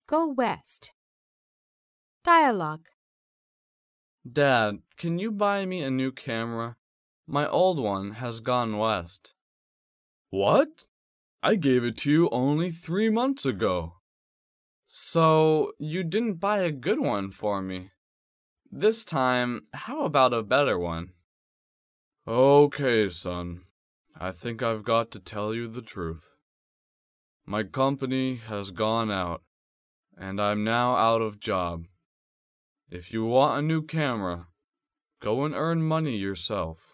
Go west. Dialogue. Dad, can you buy me a new camera? My old one has gone west. What? I gave it to you only 3 months ago. So, you didn't buy a good one for me. This time, how about a better one? Okay, son. I think I've got to tell you the truth. My company has gone out, and I'm now out of job. If you want a new camera, go and earn money yourself.